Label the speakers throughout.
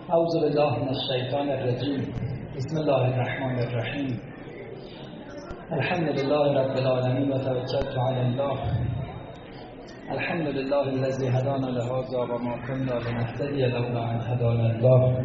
Speaker 1: اعوذ بالله من الشیطان الرجیم. بسم الله الرحمن الرحیم. الحمد لله رب العالمین و توکلت علی الله. الحمد لله الذی هدانا لهذا و ما كنا لنهتدی لولا ان هدانا الله.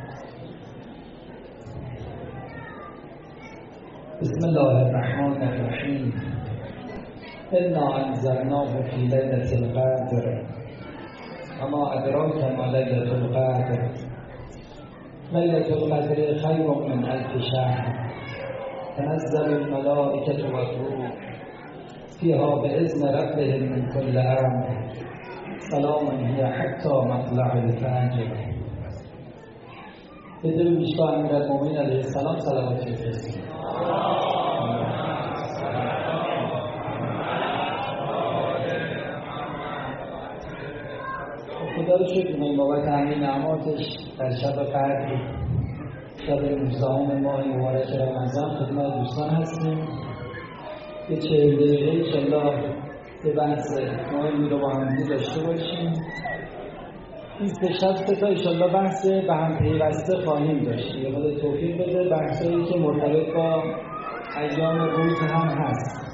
Speaker 1: بسم الله الرحمن الرحیم. انا انزلناه فی لیلة القدر و ما ادراک ما لیلة القدر. لیلة القدر خیر من الف شهر تنزل الملائکة والروح فیها باذن ربهم من كل امر سلام هی حتی مطلع الفجر. بدون بیشتر امیرالمومنین علیه السلام صلوات بفرستید. خدا رو شکر کنیم بابت همین نعماتش در شب قدر، شب 19 ماه مبارک رمضان خدمت دوستان هستیم. یه 40 دقیقه انشالله یه بحث مهمی رو با همدیگه داشته باشیم. این سه شب سه تا انشالله بحث به هم پیوسته خواهیم داشت. یه خود توفیق بده بحثایی که مرتبط با ایام روز هم هست.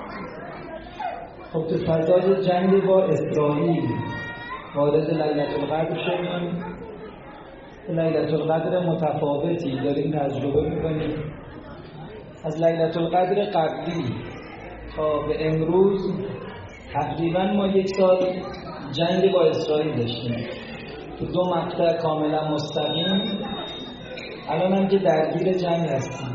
Speaker 1: خب تو فضای جنگ با اسرائیل وارد لیلة القدر شدیم. لیلة القدر متفاوتی داریم تجربه میکنیم. از لیلة القدر قبلی تا به امروز تقریبا ما یک سال جنگ با اسرائیل داشتیم تو دو مقطع کاملا مستقیم. الان هم که درگیر جنگ هستیم.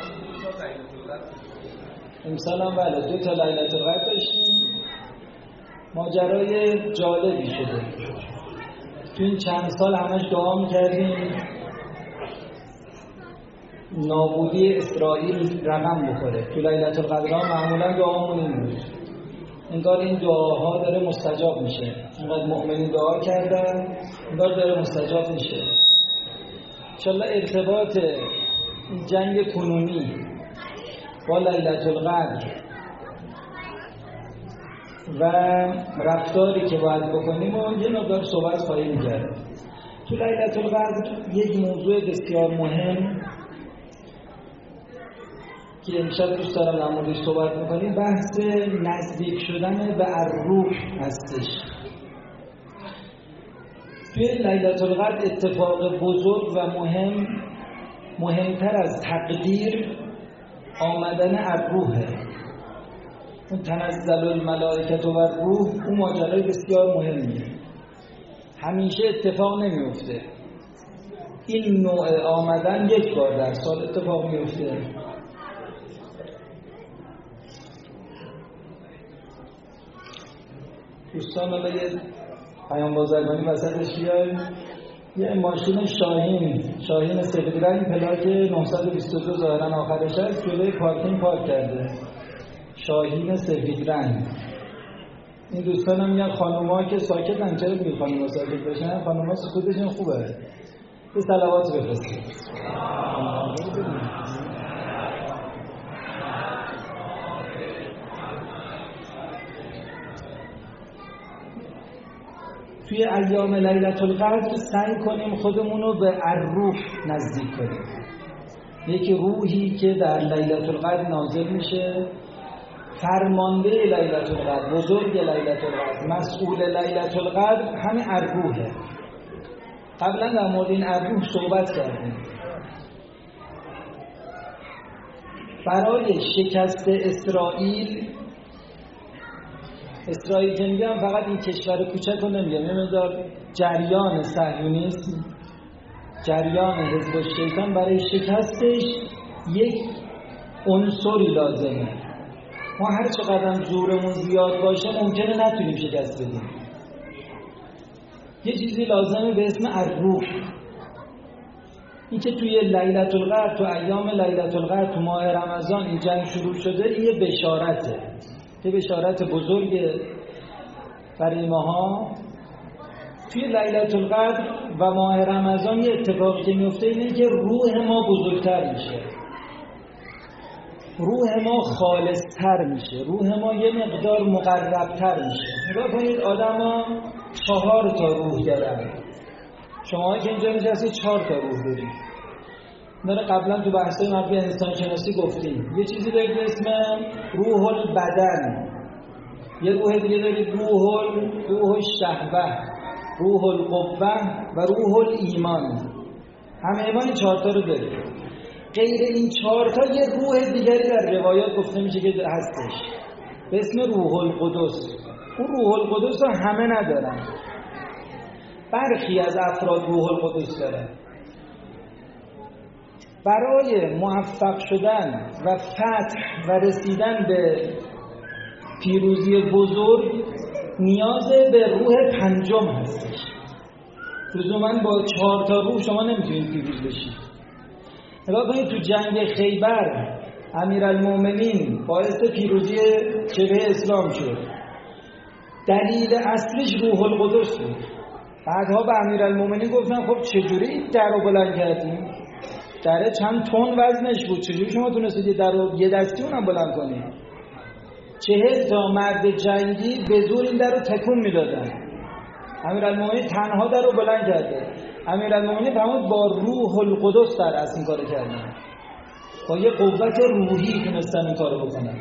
Speaker 1: امسال هم بله 2 تا لیلة القدر داشتیم. ماجرای جالبی شده. تو این چند سال همش دعا می‌کردیم نابودی اسرائیل رقم بخوره. تو لیلة القدر معمولا دعامون این بود. انگار این دعاها داره مستجاب میشه. انگار مؤمنین دعا کردن انگار داره مستجاب میشه. انشالله ارتباط این جنگ کنونی با لیلة القدر و رفتاری که باید بکنیم و یه مقدار صحبت خواهیم کرد. تو لیلة القدر یک موضوع بسیار مهم که امشب دوست دارم در موردش صحبت بکنیم بحث نزدیک شدن به الروح هستش. توی لیلة القدر اتفاق بزرگ و مهمتر از تقدیر آمدن الروحه. اون تنزل الملائکة و الروح اون ماجرای بسیار مهمیه. همیشه اتفاق نمیفته. این نوع آمدن یک بار در سال اتفاق میفته. دوستان حالا یه پیام بازرگانی وسطش بیایم. یه ماشین شاهین سفید رنگ پلاک 922 ظاهرا آخرش هست جلوی پارکینگ پارک کرده. شاهین سفید رنگ. این دوستان هم میگن خانوما که ساکتن چرا میگن خانوما ساکت باشن؟ خانوما سکوتشون خوبه. یه صلوات بفرستید. توی ایام لیلة القدر سعی کنیم خودمون رو به الروح نزدیک کنیم. یک روحی که در لیلة القدر نازل میشه، فرمانده لیلة القدر، بزرگ لیلة القدر، مسئول لیلة القدر همین الروحه. قبلا در مورد این الروح صحبت کردیم. برای شکست اسرائیل که میگم فقط این کشور کوچک رو نمیگم، یه مقدار جریان صهیونیسم، جریان حزب الشیطان برای شکستش یک عنصری لازمه. ما هر چقدر زورمون زیاد باشه ممکنه نتونیم شکست بدیم. یه چیزی لازمه به اسم الروح. این که توی لیلة القدر، تو ایام لیلة القدر، تو ماه رمضان این جنگ شروع شده، این یه بشارته. یه بشارت بزرگ برای ماها. توی لیلة القدر و ماه رمضان یه اتفاقی که میفته اینه که روح ما بزرگتر میشه. روح ما خالصتر میشه. روح ما یه مقدار مقربتر میشه. نگاه کنید آدم ها 4 تا روح دارن. شما که اینجا نشستید 4 تا روح دارید. داره قبلا تو بحث‌های مربوط به انسان شناسی گفتیم. یه چیزی دارید به اسم روح البدن، یه روح دیگه دارید روح الشهوه، روح القوه و روح الایمان. همه ما این 4 تا رو داریم. غیر این 4 تا یه روح دیگری در روایات گفته میشه که هستش به اسم روح القدس. اون روح القدس رو همه ندارن، برخی از افراد روح القدس دارن. برای موفق شدن و فتح و رسیدن به پیروزی بزرگ نیاز به روح پنجم هستش. لزوماً با 4 تا روح شما نمیتونید پیروز بشید. نگاه کنید تو جنگ خیبر امیرالمومنین باعث پیروزی جبهه اسلام شد. دلیل اصلیش روح القدس بود. بعدها به امیرالمومنین گفتن خب چجوری در رو بلند کردیم؟ دره چند تن وزنش بود، چجوری شما تونستید در رو یه دستی اونم بلند کنید؟ 40 تا مرد جنگی به زور این در رو تکون میدادن. امیرالمومنین تنها در رو بلند کرده. امیرالمومنین فرمود با روح القدس در اصل این کارو کردن، با یه قوت روحی تونستن این کارو بکنن.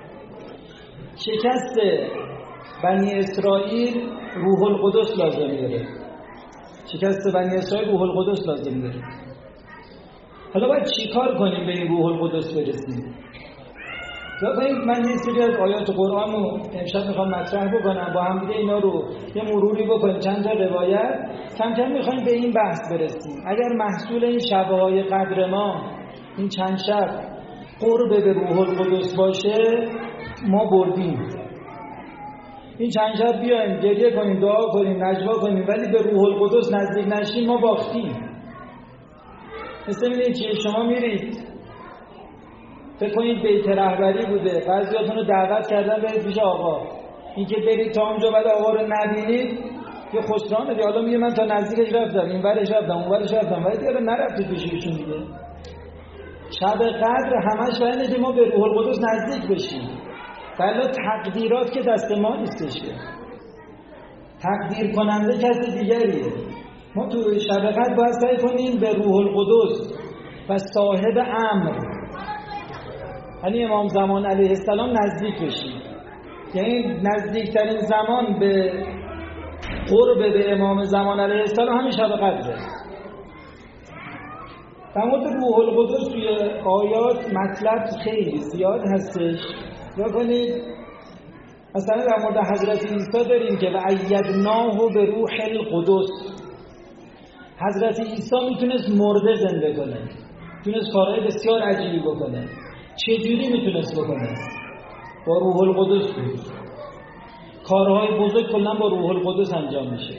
Speaker 1: شکست بنی اسرائیل روح القدس لازم داره. شکست بنی اسرائیل روح القدس لازم داره. حالا باید چی کار کنیم به این روح القدس برسیم؟ من یه سری از آیات قرآن رو امشب میخوام مطرح بکنم، با هم دیگه اینا رو یه مروری بکنیم، چند تا روایت، کم کم میخوایم به این بحث برسیم. اگر محصول این شب‌های قدر ما این چند شب قرب به روح القدس باشه ما بردیم. این چند شب بیایم گریه کنیم، دعا کنیم، نجوا کنیم، ولی به روح القدس نزدیک نشیم ما باختیم. مثل اینه که شما میرید فکر کنید بیت رهبری بوده، بعضیاتون رو دعوت کردن برید پیش آقا، این که برید تا اونجا بعد آقا رو نبینید یه خسرانه دیگه. حالا میگه من تا نزدیکش رفتم، این ورش رفتم اون ورش رفتم، ولی دیگه نرفتید پیش ایشون دیگه. شب قدر همش برای اینه که ما به روح القدس نزدیک بشیم. بلا تقدیرات که دست ما نیستش، تقدیر کننده کسی دیگریه. ما تو شب قدر باید سعی کنیم به روح القدس و صاحب امر، یعنی امام زمان علیه السلام نزدیک بشیم. یعنی نزدیکترین زمان به قرب به امام زمان علیه السلام همین شب قدره. در مورد روح القدس توی آیات مطلب خیلی زیاد هستش. یا کنید مثلا در مورد حضرت عیسی داریم که و ایدناه به روح القدس. حضرت عیسی میتونست مرده زنده کنه، میتونست کارهای بسیار عجیبی بکنه. چجوری میتونست بکنه؟ با روح القدس بود. کارهای بزرگ کلا با روح القدس انجام میشه.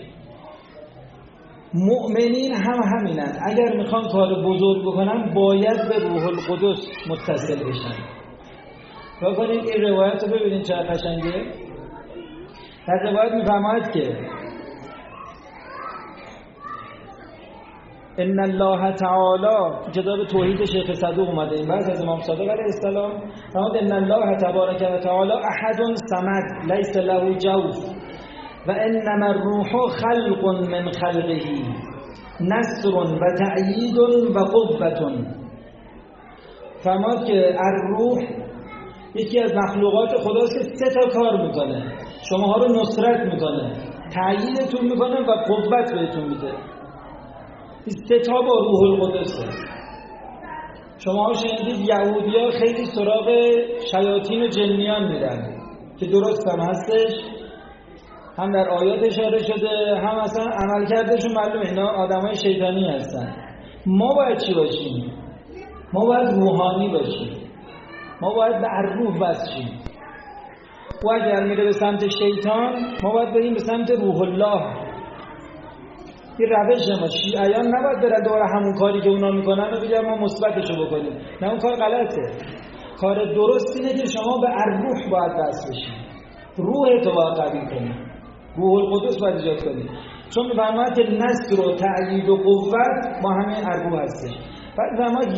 Speaker 1: مؤمنین هم همینن، اگر میخوان کار بزرگ بکنن باید به روح القدس متصل بشن. بکنید این روایت رو ببینید چه قشنگه. در روایت میفرماید که ان الله تعالی، کتاب توحید شیخ صدوق اومده این بحث از امام صادق علیه السلام، فرمود ان الله تبارک و تعالی احد صمد لیس له جوف و انما الروح خلق من خلقه نصر و تأیید و قوة. فرمود که الروح یکی از مخلوقات خداست که 3 تا کار میکنه. شماها رو نصرت میکنه، تأییدتون میکنه و قوت بهتون میده. این 3 تا با روح القدسه. شما شنیدید یهودی‌ها خیلی سراغ شیاطین و جنیان میرن که درست هم هستش، هم در آیات اشاره شده، هم اصلا عملکردشون معلومه اینا آدمای شیطانی هستن. ما باید چی باشیم؟ ما باید روحانی باشیم. ما باید به الروح وصلیم. و اگر میره به سمت شیطان ما باید بریم به سمت روح الله. این روش ما شیعیان نباید برن دوباره همون کاری که اونا میکنن و بگن ما مثبتشو بکنیم. نه، اون کار غلطه. کار درست اینه که شما به الروح باید وصل بشید. روح تو باید قوی کنی، روح القدس باید ایجاد کنی. چون میفرماید که نصر و تأیید و قوت با همین الروح هستش. بعد میفرماید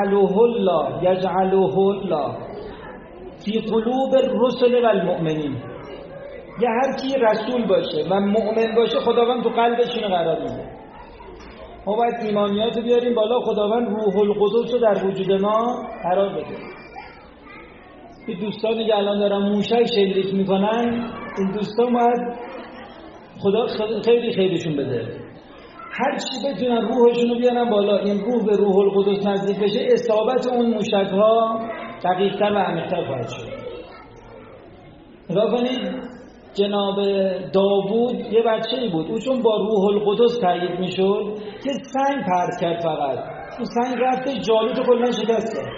Speaker 1: یجعله الله فی قلوب الرسل و المؤمنین. یه هر کی رسول باشه و مؤمن باشه خداوند تو قلبش اینو قرار میده. ما باید ایمانیات رو بیاریم بالا، خداوند روح القدس رو در وجود ما قرار بده. این دوستانی که الان دارن موشک شلیک میکنن، این دوستان باید خدا خیلی خیرشون بده، هر چی بتونن روحشون رو بیارن بالا، این روح به روح القدس نزدیک بشه، اصابت اون موشک ها دقیق‌تر و عمیق‌تر خواهد شد. نگاه کنید جناب داوود یه بچه‌ای بود، او چون با روح القدس تأیید میشد یه سنگ پرت کرد، فقط اون سنگ رفته جالوت رو کلاً شکست داد.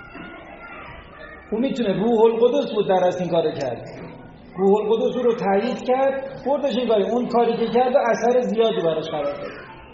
Speaker 1: او میتونه، روح القدس بود در اصل این کارو کرد، روح القدس رو تأیید کرد، بردش این کاری، اون کاری که کرد و اثر زیادی براش قرار داد.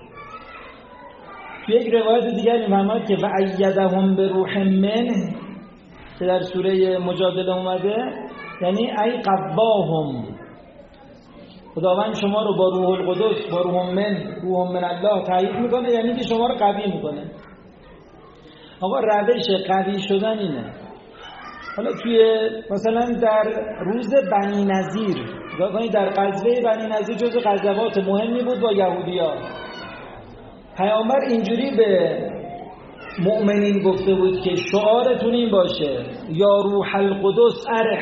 Speaker 1: توی یک روایت دیگر می‌فرماید که وَأَیَّدَهُم بِرُوحٍ مِّنْهُ که در سوره مجادله اومده، یعنی ای قواهم، خداوند شما رو با روح القدس، با روح من الله تأیید میکنه، یعنی که شما رو قوی میکنه. آقا روش قوی شدن اینه. حالا توی مثلا در روز بنی نضیر، نگاه کنید در غزوه بنی نضیر جزو غزوات مهمی بود با یهودی‌ها. پیامبر اینجوری به مؤمنین گفته بود که شعارتون این باشه یا روح القدس ارح.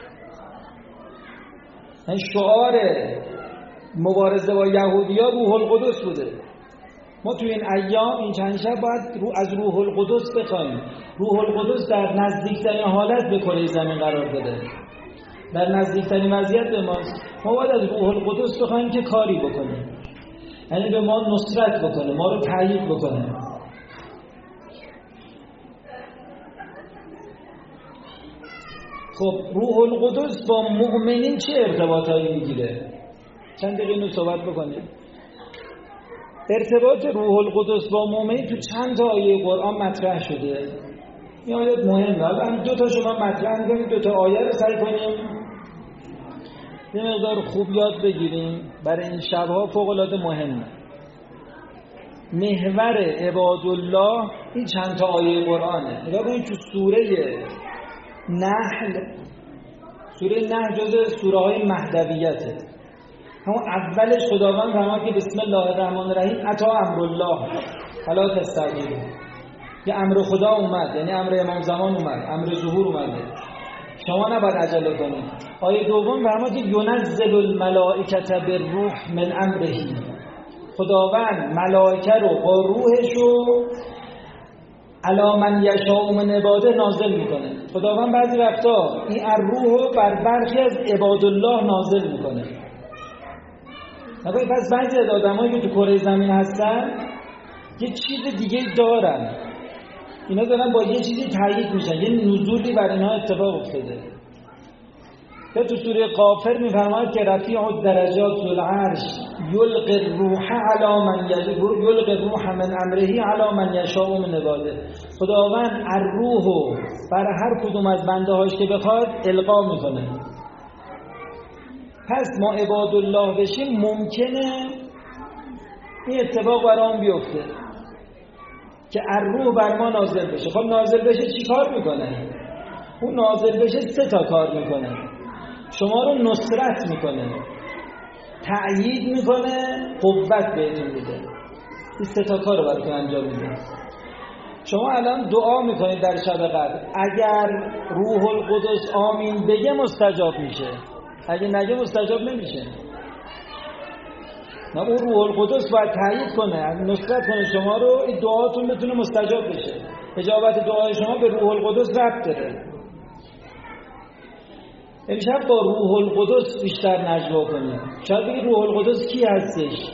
Speaker 1: شعار مبارزه با یهودی‌ها روح القدس بوده. ما توی این ایام این چند شب باید از روح القدس بخوایم. روح القدس در نزدیکترین حالت به کره زمین قرار بده، در نزدیکترین وضعیت به ماست. ما باید از روح القدس بخوایم که کاری بکنه، یعنی به ما نصرت بکنه، ما رو تأیید بکنه. خب روح القدس با مؤمنین چه ارتباطایی میگیره؟ چند دقیقه اینو صحبت بکنیم. ارتباط روح القدس با مؤمنین تو چند تا آیه قرآن مطرح شده. این آیات مهمه. الان دو تا شما مطرح می‌کنید، دو تا آیه رو سعی کنیم یه مقدار خوب یاد بگیریم، برای این شب‌ها فوق‌العاده مهمه. محور عبادالله این چند تا آیه قرآنه. نگاه کنید تو سوره نحل، سوره نحل جزء سوره‌های مهدویته. همون اولش خداوند فرمود که بسم الله الرحمن الرحیم اتی امرالله فلا تستعجلوا. یه امر خدا اومد، یعنی امر امام زمان اومد، امر ظهور اومده، شما نباید عجله کنید. آیه دوم فرمود که ینزل الملائکه بالروح من امره. خداوند ملائکه رو با روحش رو علی من یشاء من عباده نازل میکنه. خداوند بعضی وقتا این الروح رو بر برخی از عبادالله نازل میکنه. نباید پس بعضی از آدمایی که تو کره زمین هستن یه چیز دیگه دارن، اینا دارن با یه چیزی تایید میشن، یه نزولی بر اینا اتفاق افتاده. یا تو سوره غافر میفرماید که رفیع الدرجات ذو العرش یلقی الروح علی من یلقی الروح من امره علی من یشاء من عباده. خداوند الروح بر هر کدوم از بنده هاش که بخواد القا میکنه. پس ما عبادالله بشیم ممکنه این اتفاق برام بیفته که الروح بر ما نازل بشه. خب نازل بشه چی کار میکنه؟ اون نازل بشه 3 تا کار میکنه. شما رو نصرت میکنه، تأیید میکنه، قوت بهتون میده. این 3 تا کار رو براتون انجام میده. شما الان دعا میکنید در شب قدر، اگر روح القدس آمین بگه مستجاب میشه، اگه نگه مستجاب نمیشه. نه، اون روح القدس باید تأیید کنه، نصرت کنه شما رو، این دعاتون بتونه مستجاب بشه. اجابت دعای شما به روح القدس ربط داره. امشب با روح القدس بیشتر نجوا کنید. شاید بگید روح القدس کی هستش؟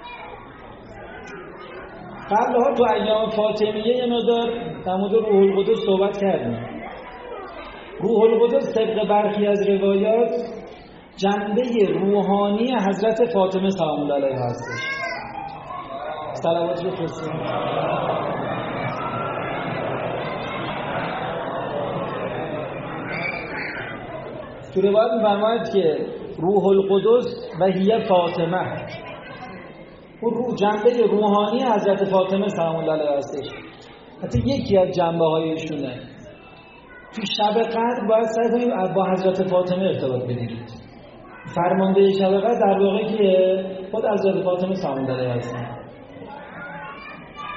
Speaker 1: قبلها تو ایام فاطمیه یه مقدار در مورد روح القدس صحبت کردیم. روح القدس طبق برخی از روایات جنبه روحانی حضرت فاطمه سلام الله علیها هستش. صلوات بفرستید. تو روایت می‌فرماید که روح القدس و هی فاطمه، اون روح جنبه روحانی حضرت فاطمه سلام الله علیها هستش. حتی یکی از جنبه‌های ایشونه. تو شب قدر باید سعی کنید با حضرت فاطمه ارتباط بگیرید. فرمانده شب قدر در واقع که خود حضرت فاطمه سلام الله علیها هستن.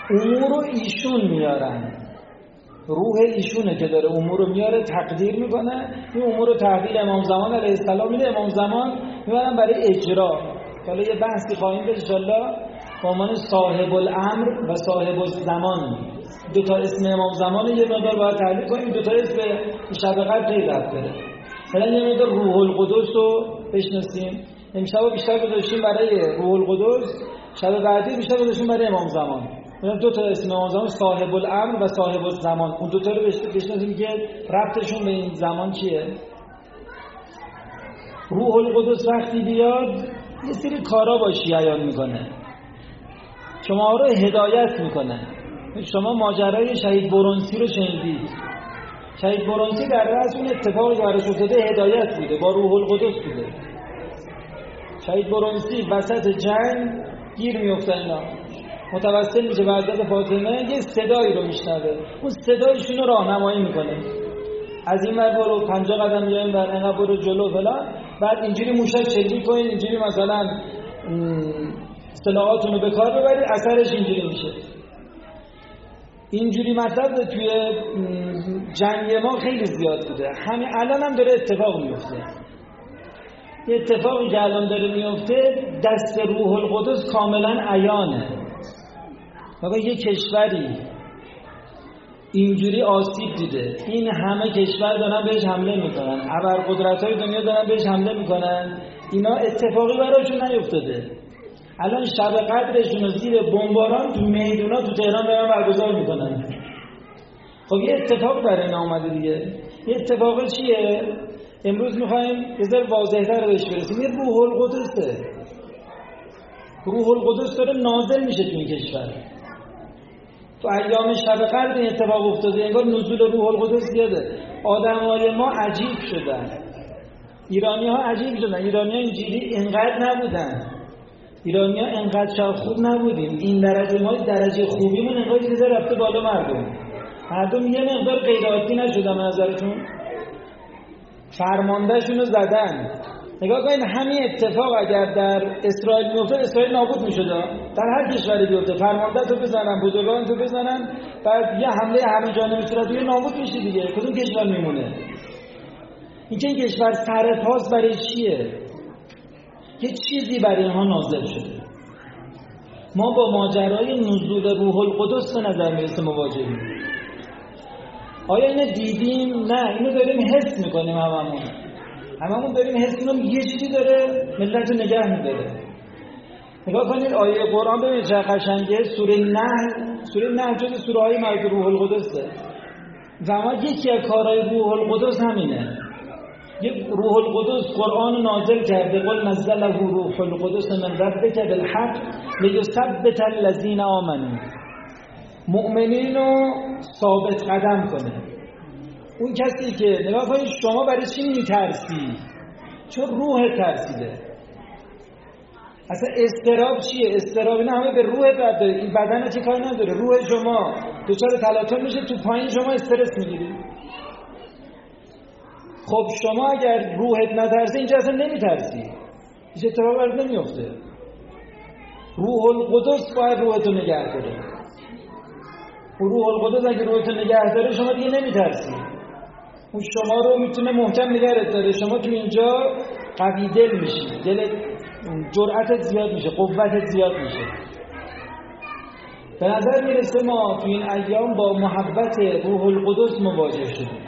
Speaker 1: امور رو ایشون میارن، روح ایشونه که داره امور رو میاره، تقدیر میکنه، این امور رو تحویل امام زمان علیه السلام میده، امام زمان میبرن برای اجرا. حالا یه بحثی خواهیم داشت انشالله با عنوان صاحب الامر و صاحب الزمان. دو تا اسم امام زمان یه مقدار باید تحلیل کنیم، دو تا اسم شب قدر خیلی ربط داره. حالا یه مقدار روح القدس رو بشناسیم. امشب بیشتر گذاشتیم برای روح القدس، شب بعدی بیشتر گذاشتیم برای امام زمان. دو تا اسم امام زمان، صاحب الامر و صاحب الزمان، اون دو تا رو بشناسیم که ربطشون به این زمان چیه. روح القدس وقتی بیاد یه سری کارا با شیعیان میکنه، شما رو هدایت میکنه. شما ماجرای شهید برونسی رو شنیدید. شهید برونسی در رأس اون اتفاقی که براش افتاده هدایت بوده، با روح القدس بوده. شهید برونسی وسط جنگ گیر میفته، اینا متوسل میشه به حضرت فاطمه، یه صدایی رو میشنوه، اون صدایشون رو راهنمایی میکنه، از این ور برو 50 قدم بیاین بر اینقدر برو جلو فلان، بعد اینجوری موشک چلی کنین، اینجوری مثلا سلاحاتون رو به کار ببرید، اثرش اینجوری میشه. اینجوری مطلب توی جنگ ما خیلی زیاد بوده، همین الان هم داره اتفاق میفته. یه اتفاقی که الان داره میفته دست روح القدس کاملا عیانه. بابا یه کشوری اینجوری آسیب دیده، این همه کشور دارن بهش حمله میکنن، ابرقدرت‌های دنیا دارن بهش حمله میکنن، اینا اتفاقی براشون نیفتاده. الان شب قدرشون رو زیر بمباران تو میدونا تو تهران دارن برگزار میکنن. خب یه اتفاق برای اینا اومده دیگه. یه اتفاق چیه؟ امروز میخوایم یه ذره واضح‌تر بهش برسیم. یه روح القدسه. روح القدس داره نازل میشه تو این کشور. تو ایام شب قدر این اتفاق افتاده، انگار نزول روح القدس زیاده. آدمای ما عجیب شدن، ایرانی‌ها عجیب شدن. ایرانی‌ها اینجوری اینقدر نبودن، ایرانی‌ها اینقدر شاید خوب نبودیم. این درجه ما درجه خوبیمون انگار چیزا رفته بالا. مردم یه مقدار غیر عادی نشدن به نظرتون؟ فرماندهشون رو زدن. نگاه کنید همین اتفاق اگر در اسرائیل میفته، اسرائیل نابود میشد. در هر کشوری بیفته فرمانده تو بزنن، بزرگان تو بزنن، بعد یه حمله همه جانبی صورت بگیره، نابود میشه دیگه. کدوم کشور میمونه؟ این کشور سر پاس برای چیه؟ یه چیزی برای اینها نازل شده. ما با ماجرای نزول روح القدس به نظر میرسه مواجهیم. آیا اینو دیدیم؟ نه، اینو داریم حس میکنیم. هممون داریم حس میکنیم یه چیزی داره ملت رو نگه میداره. نگاه کنید آیه قرآن ببینید چه قشنگه. سوره نحل جز سوره های مربوط به روح القدسه. و یکی از کارهای روح القدس همینه. یک روح القدس قرآن نازل کرده، قل نزله روح القدس من ربک بالحق لیثبت الذین آمنوا، مؤمنین رو ثابت قدم کنه. اون کسی که نگاه کنید شما برای چی میترسی؟ چون روح ترسیده. اصلا استراب چیه؟ استراب اینا همه به روح داره. این بدن چه کاری نداره. روح شما دچار تلاطم میشه، تو پایین شما استرس میگیری. خب شما اگر روحت نترسه اینجا اصلا نمیترسی، هیچ اتفاقی برات نمیفته. روح القدس باید روحتو نگه داره. روح القدس اگه روحتو نگه داره شما دیگه نمیترسی. اون شما رو میتونه محکم نگهت داره. شما تو اینجا قوی دل میشی، دلت جرأتت زیاد میشه، قوتت زیاد میشه. به نظر میرسه ما تو این ایام با محبت روح القدس مواجه شدیم.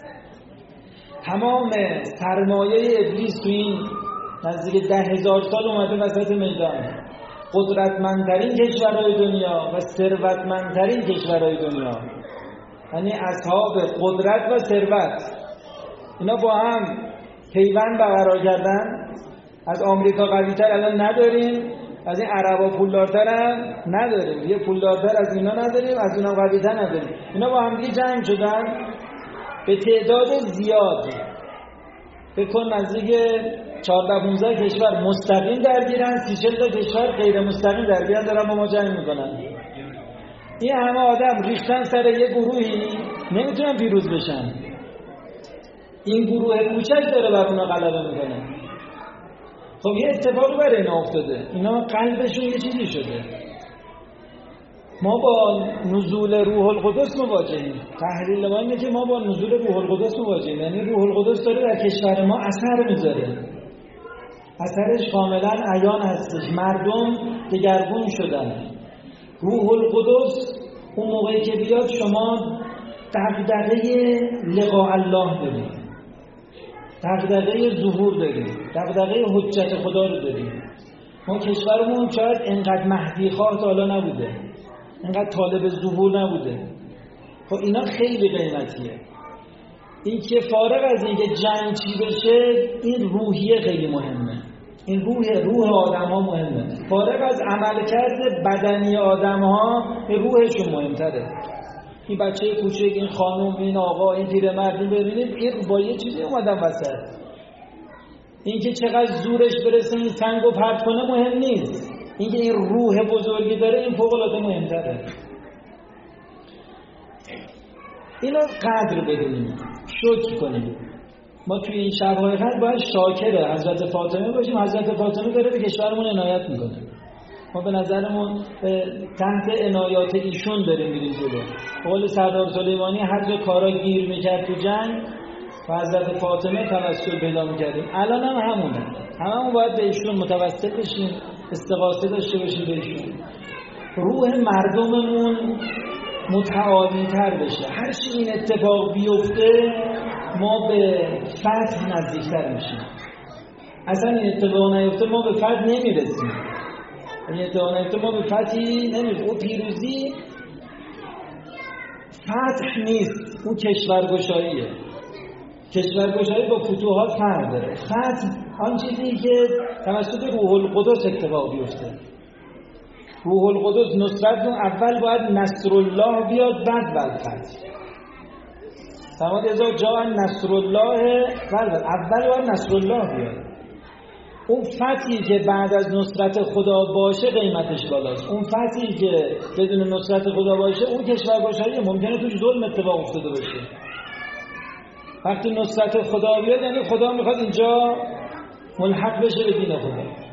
Speaker 1: تمام سرمایه ابلیس تو این نزدیک 10,000 سال اومده وسط میدان. قدرتمندترین کشورهای دنیا و ثروتمندترین کشورهای دنیا، یعنی اصحاب قدرت و ثروت، اینا با هم پیوند برقرار کردن. از آمریکا قوی‌تر الان نداریم، از این عربا پولدارتر هم نداریم، یه پولدارتر از اینا نداریم، از اونا قوی‌تر نداریم. اینا با هم دیگه جنگ شدن به تعداد زیاد. بکن نزدیک 14-15 کشور مستقیم درگیرن، 30-40 تا کشور غیر مستقیم درگیرن، دارن با ما جنگ میکنن. این همه آدم ریختن سر یه گروهی، نمیتونن پیروز بشن. این گروه کوچک داره بر اونا غلبه میکنه. خب یه اتفاقی برای اینا افتاده، اینا قلبشون یه چیزی شده. ما با نزول روح القدس مواجهیم. تحلیل ما اینه که ما با نزول روح القدس مواجهیم، یعنی روح القدس داره در کشور ما اثر میذاره، اثرش کاملا عیان هستش، مردم دگرگون شدن. روح القدس اون موقعی که بیاد شما دغدغه لقاء الله دارید، دغدغه ظهور دارید، دغدغه حجت خدا رو دارید. ما کشورمون شاید انقدر مهدی خواه تا حالا نبوده، انقدر طالب ظهور نبوده. خب اینا خیلی قیمتیه. این که فارغ از اینکه جنگ چی بشه، این روحیه خیلی مهمه، این روح آدم ها مهمه. فارغ از عملکرد بدنی آدم ها، روحشون مهمتره. این بچه کوچک، این خانم، این آقا، این پیرمرد، ببینید این با یه چیزی اومدن وسط. این که چقدر زورش برسه این سنگو پرت کنه مهم نیست، این که این روح بزرگی داره این فوق العاده مهمتره. اینو قدر بدونیم، شکر کنیم. ما توی این شب‌های قدر باید شاکر حضرت فاطمه باشیم. حضرت فاطمه داره به کشورمون عنایت میکنه، ما به نظرمون تحت عنایات ایشون داریم میریم جلو. قول سردار سلیمانی هر جا کارا گیر میکرد تو جنگ و حضرت فاطمه توسل پیدا میکردیم. الان هم همونه، هممون باید به ایشون متوسل بشیم، استغاثه داشته باشیم به ایشون. روح مردممون متعالی تر بشه. هر چی این اتفاق بیفته ما به فتح نزدیکتر میشیم. اصلا این اتفاق نیفته ما به فتح نمیرسیم. این اتفاق نیفته ما به فتحی نمیرسیم. او پیروزی فتح نیست، او کشورگشاییه. کشورگشایی با فتوحات فرق داره. فتح آن چیزی که توسط روح القدس اتفاق بیفته. روح القدس نصرت رو اول باید نصر الله بیاد، بعد فتح. تمام ازا جا نصر الله اول باید نصر الله بیاد. اون فتحی که بعد از نصرت خدا باشه قیمتش بالاست. اون فتحی که بدون نصرت خدا باشه اون کشورگشایی ممکنه توش ظلم اتفاق افتاده باشه. وقتی نصرت خدا بیاد یعنی خدا میخواد اینجا ملحق بشه به دین خدا.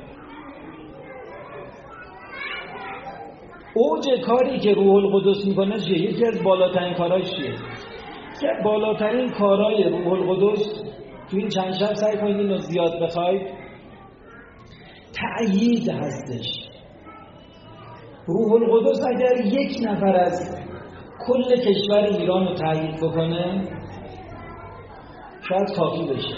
Speaker 1: اوج کاری که روح القدس میکنه چیه؟ یکی از بالاترین کاراش چیه؟ که بالاترین کارای روح القدس تو این چند شب سعی کنید اینو زیاد بخواید، تأیید هستش. روح القدس اگر یک نفر از کل کشور ایران رو تأیید بکنه شاید کافی بشه.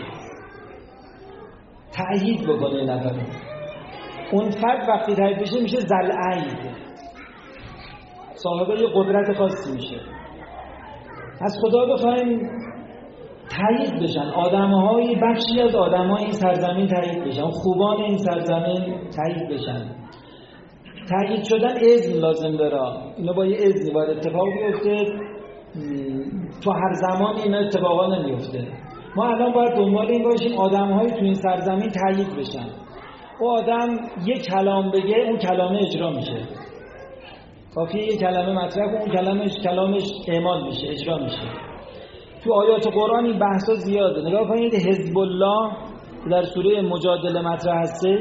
Speaker 1: تأیید بکنه نفر، اون فرد وقتی تأیید بشه میشه ذوالعید، صاحب یه قدرت خاصی میشه. از خدا بخوایم تایید بشن آدم‌های، بخشی از آدم‌های این سرزمین تایید بشن، خوبان این سرزمین تایید بشن. تایید شدن اذن لازم داره. اینا با یه اذنی باید اتفاق بیفته. تو هر زمان اینا اتفاقا نمیفته. ما الان باید دنبال این باشیم آدم‌های تو این سرزمین تایید بشن. او آدم یک کلام بگه اون کلامه اجرا میشه. کافیه یک کلمه مطرح کنه اون کلامش اعمال میشه، اجرا میشه. تو آیات قرآن این بحثا زیاده. نگاه کنید حزب الله در سوره مجادله مطرح هستش.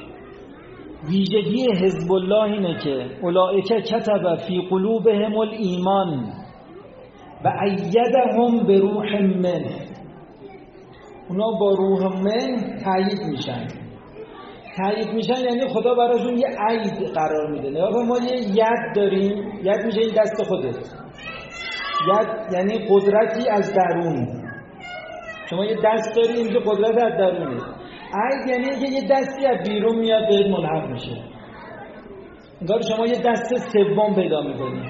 Speaker 1: ویژگی حزب الله اینه که اولئک کتب فی قلوبهم الایمان و ایدهم بروح منه. اونا با روح من تایید میشن. تایید میشن یعنی خدا براشون یه عید قرار میده. نگاه ما یه ید داریم، ید میشه این دست خودت. ید یعنی قدرتی از درون. شما یه دست داری اینجا قدرت از درونه. عید یعنی که یه دستی از بیرون میاد بهت ملحق میشه. انگار شما یه دست سوم پیدا میکنید.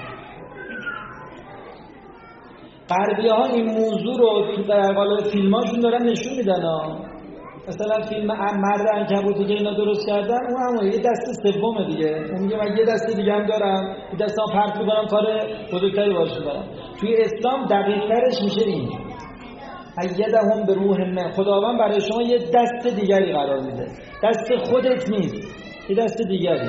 Speaker 1: غربی ها این موضوع رو تو در قالب فیلماشون دارن نشون میدن ها. مثلا فیلم مرد عنکبوتی که اینا درست کردن اون هم یه دست سومه دیگه. اون میگه من یه دست دیگه هم دارم، یه دستام پرت می‌کنم کار بزرگتری باشه دارم. توی اسلام دقیق‌ترش میشه این. ایدهم به روح من. خداوند برای شما یه دست دیگری قرار میده. دست خودت نیست، یه دست دیگری.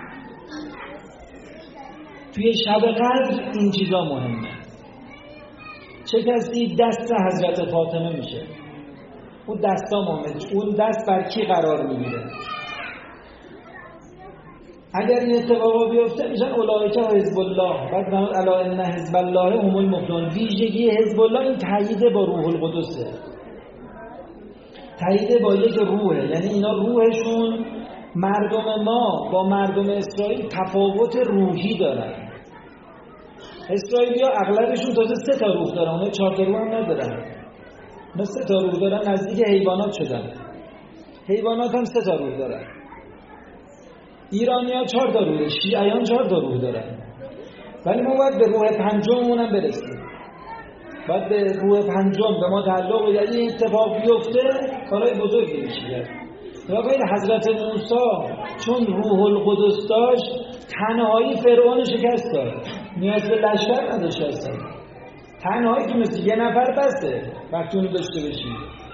Speaker 1: توی شب قدر این چیزا مهمه. چه کسی دست حضرت فاطمه میشه؟ اون دستا مهمه. اون دست بر کی قرار میگیره؟ اگر این اتفاقا بیفته میشن اولئک حزب الله. بعد فرمود الا ان حزب الله هم المفلحون. ویژگی حزب الله این تایید با روح القدسه، تایید با یک روحه. یعنی اینا روحشون، مردم ما با مردم اسرائیل تفاوت روحی دارن. اسرائیلیا اغلبشون تازه 3 تا روح دارن، اونا 4 تا روح هم ندارن. اونا 3 تا روح دارن، نزدیک حیوانات شدن. حیوانات هم 3 تا روح دارن. ایرانی‌ها 4 تا روح، شیعیان 4 تا روح دارن. ولی ما باید به روح پنجممون هم برسیم. باید به روح پنجم به ما تعلق بده. اگه این اتفاق بیفته کارهای بزرگی میشه. ببین حضرت موسی چون روح القدس داشت تنهایی فرعون شکست داد، نیاز به لشکر نداشت اصلا. تنهایی که مثل یه نفر بسه وقتی اونو داشته باشی.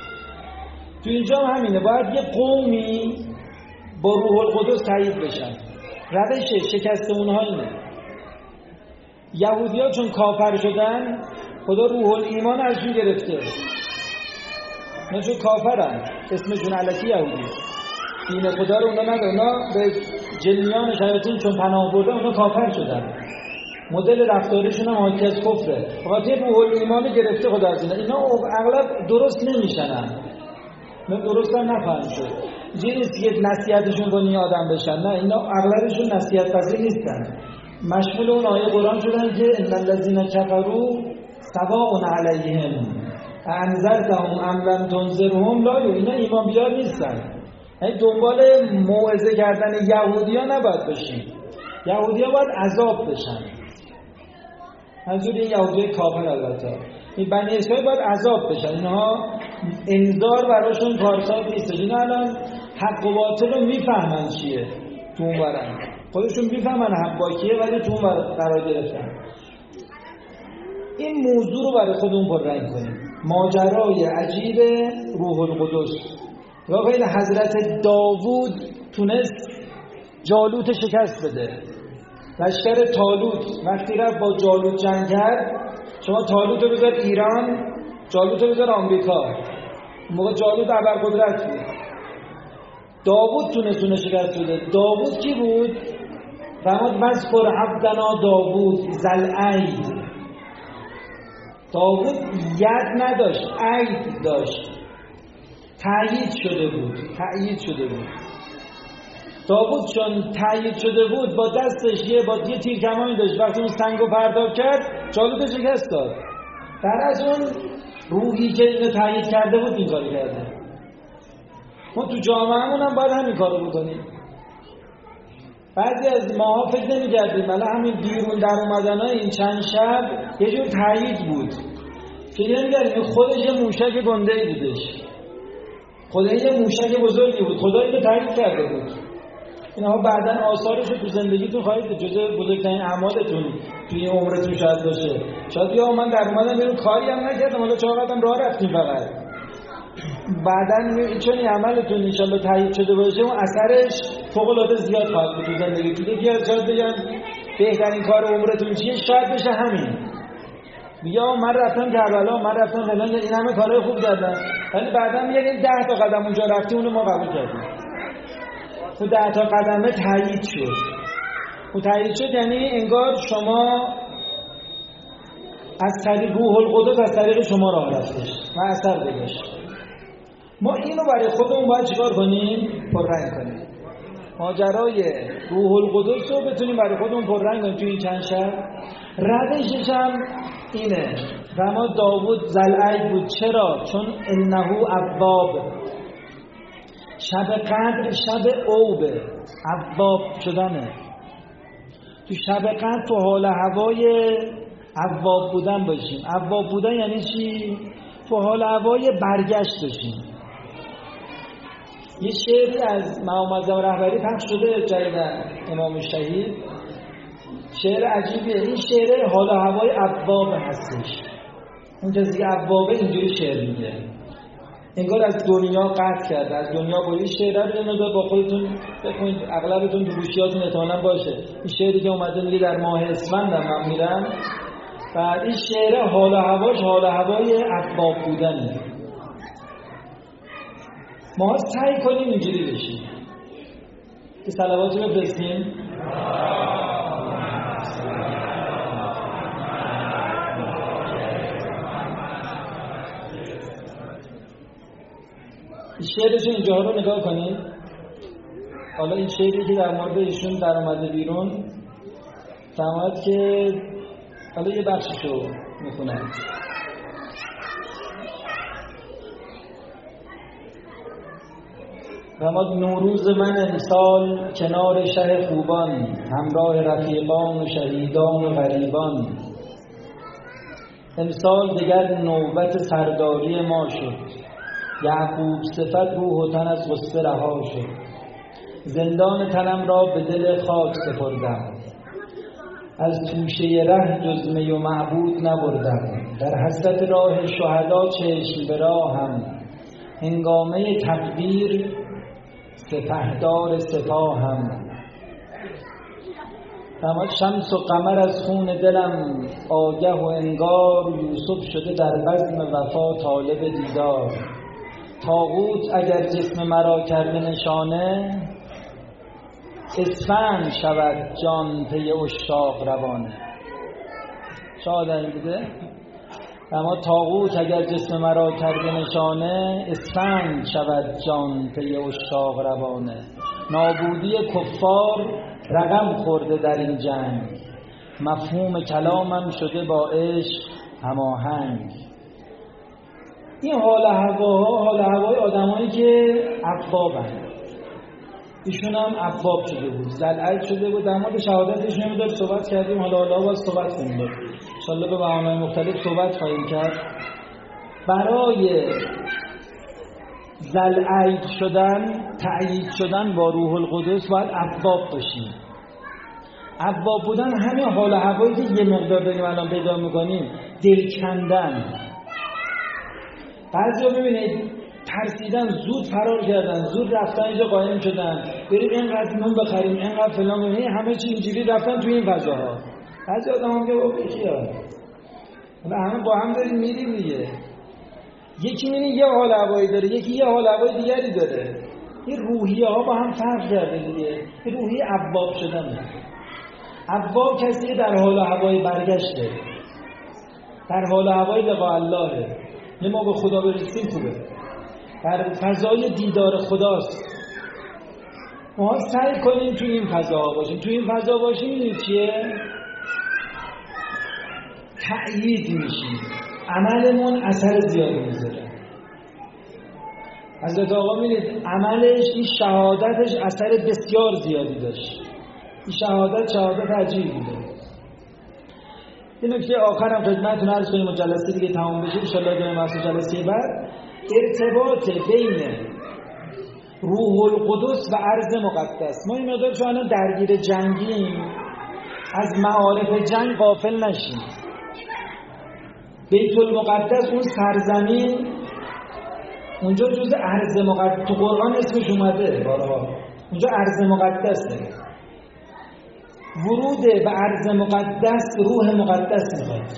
Speaker 1: تو اینجا هم همینه، باید یه قومی با روح القدس تایید بشن. روش شکست اونها اینه. یهودی‌ها چون کافر شدن خدا روح الایمان ازشون گرفته، اونا چون کافرن اسمشون الکی یهودی، دین خدا رو اونا ندارن. اونا به جنیان شیاطین چون پناه بردن اونا کافر شدن. مدل رفتارشون هم حاکی از کفره. فقط روح الایمان گرفته خدا از اینا اغلب درست نمیشنن، نه درست هم نخواهند شد. اینجوری نیست که نصیحتشون کنی آدم بشن، نه، اینا اغلبشون نصیحت پذیر نیستن. مشمول اون آیه قرآن شدن که ان الذین کفروا سواء علیهم انذرتهم ام لم تنذرهم لا یؤمنون. اینا ایمان بیار نیستن. یعنی دنبال موعظه کردن یهودی‌ها نباید باشیم. یهودی‌ها باید عذاب بشن. منظور این یهودیای کافر البته. این بنی اسرائیل باید عذاب بشن. اینها انذار براشون کارساز نیست. اینا الان حق و باطل رو میفهمن چیه. تو اون ورن خودشون میفهمن حق با کیه، ولی تو اون قرار گرفتن. این موضوع رو برای خودمون پررنگ کنیم. ماجرای عجیب روح القدس. واقعا حضرت داوود تونست جالوت شکست بده. لشکر طالوت وقتی رفت با جالوت جنگ کرد، شما طالوت رو بذار ایران، جالوت رو بذار آمریکا، اون موقع جالوت ابرقدرت بود. داوود تونست شکست بده. داوود کی بود؟ فرمود وذکر عبدنا داوود ذل اید. داوود ید نداشت، اید داشت. تأیید شده بود. داوود چون تأیید شده بود با دستش یه تیر کمانی داشت، وقتی اون سنگو پرتاب کرد جالوت شکست داد. در از اون روحی که اینو تأیید کرده بود این کارو کرده. ما تو جامعه‌مون هم باید همین کارو بکنیم. بعضی از ماها فکر نمی‌کردیم، ولی همین بیرون در اومدنای این چند شب یه جور تأیید بود. فکر نمی‌کردیم خودش یه موشک گنده‌ای بودش. خدای یه موشک بزرگی بود. خدا اینو تأیید کرده بود. اینها بعداً آثارش رو تو زندگیتون خواهید جزء بزرگترین اعمالتون توی عمرتون شاید باشه. شاید یا من در اومدم بیرون کاری هم نکردم، حالا چقدرم راه رفتیم فقط. بعداً چون این عملتون انشالله تایید شده باشه اون اثرش فوق‌العاده زیاد خواهد بود تو زندگیتون. یکی از شاید بگم بهترین کار عمرتون چیه، شاید بشه همین. یا من رفتم کربلا، من رفتم فلان، این همه کارهای خوب کردم، ولی بعداً میگن 10 تا قدم اونجا رفتی اونو ما قبول کردیم. اون 10 تا قدمه تایید شد. اون تایید شد یعنی انگار شما از طریق روح القدس از طریق شما راه رفتش و اثر گذاشت. ما اینو برای خودمون باید چیکار کنیم؟ پررنگ کنیم. ماجرای روح القدس رو بتونیم برای خودمون پررنگ کنیم توی این چند شب. روشش هم اینه. و داوود ذلعید بود. چرا؟ چون انه اواب. شب قدر شب اوبه، اواب شدنه. تو شب قدر تو حال هوای اواب بودن باشیم. اواب بودن یعنی چی؟ تو حال هوای برگشت باشیم. یه شعری از محمد رهبری پخش شده جدیداً، امام شهید. شعر عجیبیه. این شعر حال هوای اواب هستش. اون کسی که اوابه اینجوری شعر میگه، انگار از دنیا قطع کرده، از دنیا با این شعر رو اینو با خودتون بخونید. اغلبتون تو گوشیاتون احتمالاً باشه این شعری که اومده میگه در ماه اسفندم من میرم. بعد این شعر حال هواش حال هوای اواب بودنه. ما سعی کنیم اینجوری بشیم. این صلواتی رو بخونیم. شعرش اینجا رو نگاه کنید. حالا این شعری که در مورد ایشون در اومده بیرون فرمود که حالا یه بخششو میخونم. فرمود نوروز من امسال کنار شه خوبان، همراه رفیقان و شهیدان و غریبان. امسال دیگر نوبت سرداری ما شد، یعقوب صفت روح و تن از غصه رها شد. زندان تنم را به دل خاک سپردم، از توشه ره جز می و معبود نبردم. در حسرت راه شهدا چشم به راهم، هنگامه تقدیر سپهدار سپاهم. اما شمس و قمر از خون دلم آگه و انگار، یوسف شده در بزم وفا طالب دیدار. طاغوت اگر جسم مرا کرده نشانه، اسفند شود جان پی عشاق روانه. شاید بوده. اما طاغوت اگر جسم مرا کرده نشانه، اسفند شود جان پی عشاق روانه. نابودی کفار رقم خورده در این جنگ، مفهوم کلامم شده با عشق هماهنگ. این حال هوای آدمایی که عبابن. ایشون هم عباب شده بود، زلعید شده بود. در مورد شهادتش نمیداد صحبت کردیم، حالا باز صحبت کنیم. انشاءالله به بهانه‌های مختلف صحبت خواهیم کرد. برای زلعید شدن، تأیید شدن با روح القدس باید عباب باشیم. عباب بودن همین حال هوایی که یه مقدار داریم الان پیدا میکنیم، دل کندن. بعضیا ببینید ترسیدن، زود فرار کردن، زود رفتن اینجا قایم شدن، بریم اینقدر نون بخریم، اینقدر فلان ببینید، همه چی اینجوری رفتن توی این فضاها. بعضی آدم‌ها میگه اوه کیه؟ حالا همه با هم داریم میریم دیگه. یکی میبینی یه حال هوایی داره، یکی یه حال هوای دیگری داره. این روحیه ها با هم فرق کرده دیگه. این روحیه عباب شدنه. عباب کسی در حال هوای برگشته، در حال هوای لقاء اللهه. نه ما به خدا برسیم خوبه، در فضای دیدار خداست. ما سعی کنیم توی این فضا باشیم. توی این فضا باشیم این چیه؟ تأیید میشیم، عملمون اثر زیادی میذاره. حضرت آقا میدید عملش، این شهادتش اثر بسیار زیادی داشت. این شهادت عجیبی بوده. این نکته آخرم خدمتتون عرض کنیم و جلسه دیگه تمام بشه ان شاءالله در مسجد جلسه بعد. ارتباط بین روح القدس و ارض مقدس. ما این مقدار چون درگیر جنگیم، از معارف جنگ غافل نشیم. بیت المقدس اون سرزمین اونجا جز ارض مقدس، تو قرآن اسمش اومده بارها، اونجا ارض مقدسه. ورود به ارض مقدس روح مقدس میخواد.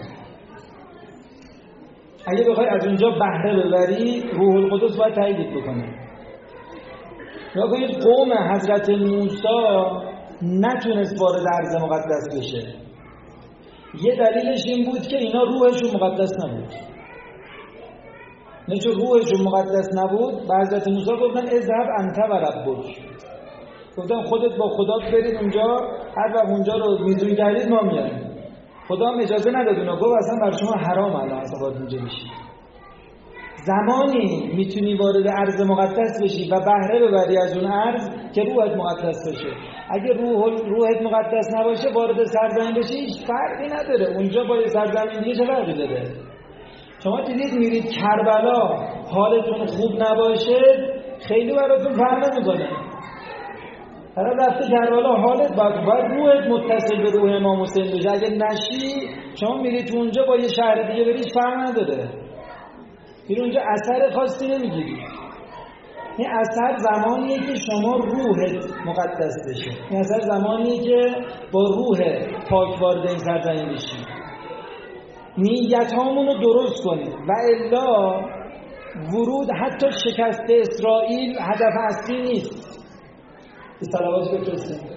Speaker 1: اگه بخوای از اونجا بهره ببری، روح القدس باید تایید بکنه. یا کنید قوم حضرت موسی نتونست وارد ارض مقدس بشه. یه دلیلش این بود که اینا روحشون مقدس نبود. نه چون روحشون مقدس نبود، به حضرت موسی گفتن اذهب انت و ربک. گفتن خودت با خدات برید اونجا، هر وقت اونجا رو میزون کردید ما میایم. خدا هم اجازه نداد اونا، گفت اصلا بر شما حرام الان اصلا باید اونجا بشید. زمانی میتونی وارد ارض مقدس بشی و بهره ببری از اون ارض که روحت مقدس بشه. اگه روحت مقدس نباشه، وارد سرزمین بشی، هیچ فرقی نداره. اونجا با سرزمین دیگه چه فرقی داره؟ شما دیدید میرید کربلا حالتون خوب نباشه، خیلی براتون فرق نمیکنه. حالا رفته کربلا حالت باید روحت متصل به روح امام حسین بشه. اگه نشی، شما میرید اونجا با یه شهر دیگه برید فرق نداره. میری اونجا اثر خاصی نمیگیری. این اثر زمانیه که شما روحت مقدس بشه. این اثر زمانیه که با روح پاک وارد این سرزمین بشی. نیت هامون رو درست کنید و الا ورود، حتی شکست اسرائیل هدف اصلی نیست. این صلواتی بفرستیم.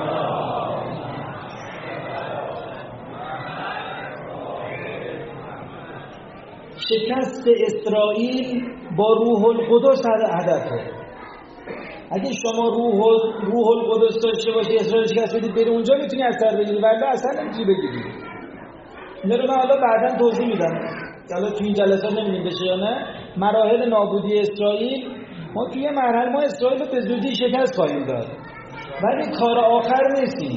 Speaker 1: شکست اسرائیل با روح القدس هدفه. اگه شما روح القدس داشته باشی اسرائیل شکست بدید بری اونجا میتونی اثر بگیری، ولی اصلا نمیتونی بگیری. اینا رو من حالا بعداً توضیح میدم. حالا تو این جلسات نمیدونیم بشه یا نه. مراحل نابودی اسرائیل، ما توی مرحله ما اسرائیل رو به زودی شکست خواهیم داد، ولی کار آخر نیستیم.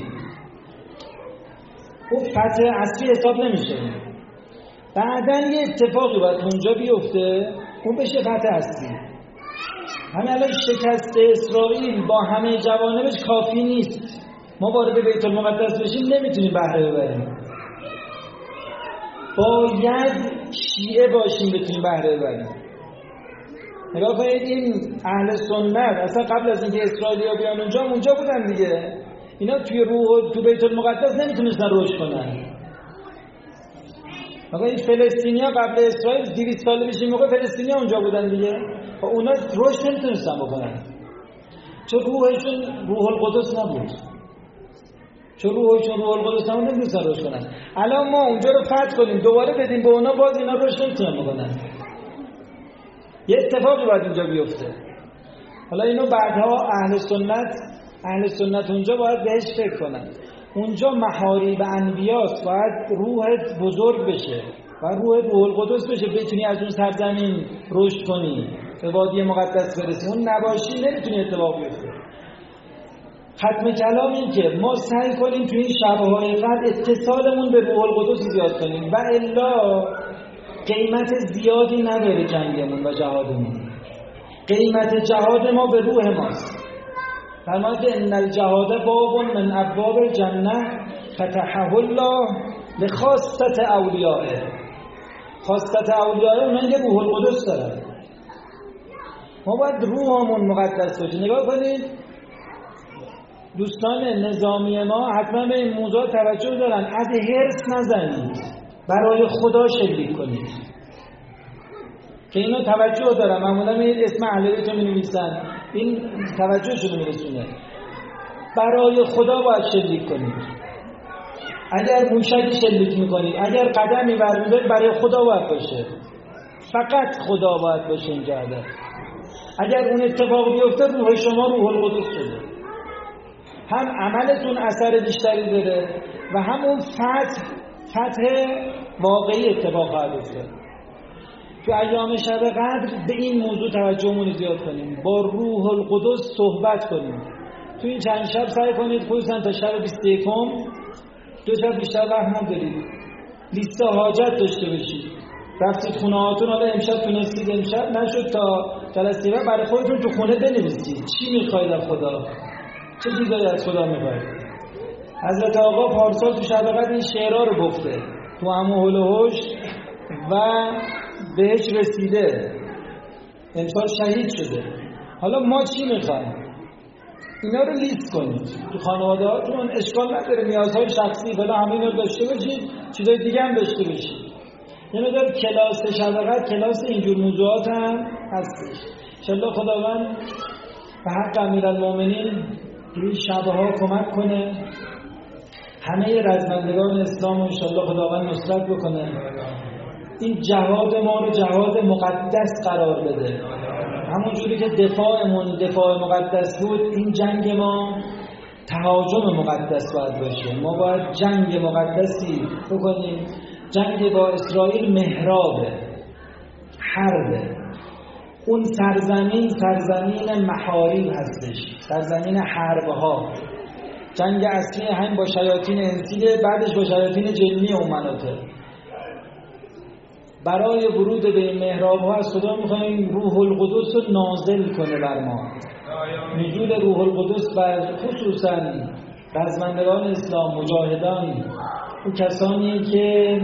Speaker 1: اون فتح اصلی حساب نمیشه. بعداً یه اتفاقی باید اونجا بیفته، اون بشه فتح اصلی. همین الان شکست اسرائیل با همه جوانبش کافی نیست. ما وارد بیت المقدس بشیم نمیتونیم بهره ببریم. باید شیعه باشیم بتونیم بهره ببریم. نگاه کنید این اهل سنت اصلا قبل از اینکه اسرائیلیا بیان اونجا بودن دیگه. اینا تو بیت المقدس نمیتونستن رشد کنن. آقا این فلسطینیا قبل اسرائیل 200 سال پیش این موقع فلسطینیا اونجا بودن دیگه. و اونا رشد نمیتونستن بکنن چون روحشون روح القدس نبود. چون روحشون روح القدس نبود نمیتونستن رشد کنن. الان ما اونجا رو فتح کنیم دوباره بدیم به اونا، باز اینا رشد نمیتونن بکنن. یه اتفاقی باید اینجا بیفته. حالا اینو بعدها اهل سنت اونجا باید بهش فکر کنن. اونجا محارب انبیاست، باید روحت بزرگ بشه و روح القدس بشه بتونی از اون سرزمین رشد کنی، به وادی مقدس برسی. اون نباشی نمیتونی اتفاق بیفته. ختم کلام این که ما سعی کنیم توی این شب‌های قدر اتصالمون به روح القدس زیاد کنیم و الا قیمت زیادی نداره جنگمون و جهادمون. قیمت جهاد ما به روح ماست. فرماید که ان الجهاد باب من ابواب الجنه فتحه الله لخاصة اولیائه. خاصة اولیائه اونایی که روح القدس دارن. ما باید روحمون مقدس باشه. نگاه کنید دوستان نظامی ما حتما به این موضوع توجه دارن. از حرص نزنید، برای خدا شلیک کنید. که اینو توجه دارم. معمولا این اسم اهل بیت رو می‌نویسن، این توجهشون رو میرسونه. برای خدا باید شلیک کنید. اگر موشکی شلیک میکنید، اگر قدمی برمی‌دارید، برای خدا باید باشه. فقط خدا باید باشه اینجا هدف. اگر اون اتفاق بیفته روح شما روح القدس شده، هم عملتون اثر بیشتری داره و هم اون فتح واقعی اتفاق خواهد افتاد. تو ایام شب قدر به این موضوع توجهمون زیاد کنیم، با روح القدس صحبت کنیم. تو این چند شب سعی کنید خصوصا تا شب 21 2 شب بیشتر وقت ندارید، لیست حاجت داشته باشید. رفتید خونه هاتون، حالا امشب تونستید، امشب نشد تا جلسه بعد برای خودتون تو خونه بنویسید چی میخواید از خدا، چه چیزایی از خدا میخواید. حضرت آقا پارسال تو شب قدر این شعرها رو گفته تو همون هول و هوش و بهش رسیده، امسال شهید شده. حالا ما چی میخوایم؟ اینا رو لیست کنید تو خانواده هاتون. اشکال نداره نیازهای شخصی بلا همه اینا رو داشته باشید، چیزای دیگه هم داشته باشید. یه مقدار کلاس شبقت، کلاس اینجور موضوعات هم هستش. انشالله خداوند به حق امیرالمومنین این شبها کمک کنه، همه رزمندگان اسلام انشالله خداوند نصرت بکنه، این جهاد ما رو جهاد مقدس قرار بده. همون جوری که دفاعمون دفاع مقدس بود، این جنگ ما تهاجم مقدس باید باشه. ما باید جنگ مقدسی بکنیم. جنگ با اسرائیل محرابه، حربه. اون سرزمین محارب هستش، سرزمین حربها. جنگ اصلی هم با شیاطین انسیه، بعدش با شیاطین جنی اون مناطق. برای ورود به این محراب‌ها از خدا می‌خوایم روح القدس رو نازل کنه بر ما. نزول روح القدس بر خصوصاً رزمندگان اسلام، مجاهدان، اون کسانی که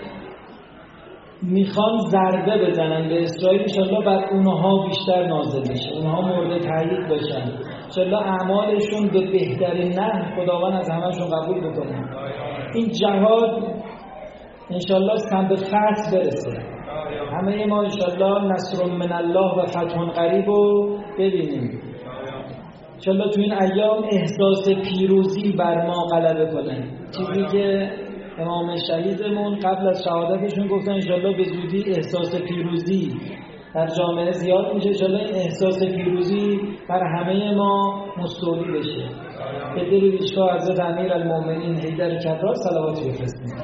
Speaker 1: میخوان ضربه بزنن به اسرائیل، انشالله بر اونها بیشتر نازل بشه، اونها مورد تایید باشن، انشالله اعمالشون به بهترین نحو خداوند از همهشون قبول بکنه. این جهاد انشالله سم به فتح برسه. همه ما انشالله نصر من الله و فتح قریب رو ببینیم. انشالله تو این ایام احساس پیروزی بر ما غلبه کنه. چیزی که امام شهیدمون قبل از شهادتشون گفتن انشالله به زودی احساس پیروزی در جامعه زیاد میشه، انشالله این احساس پیروزی بر همه ما مستولی بشه. به دل ریشگاه حضرت امیرالمومنین حیدر کرار صلوات بفرستیم.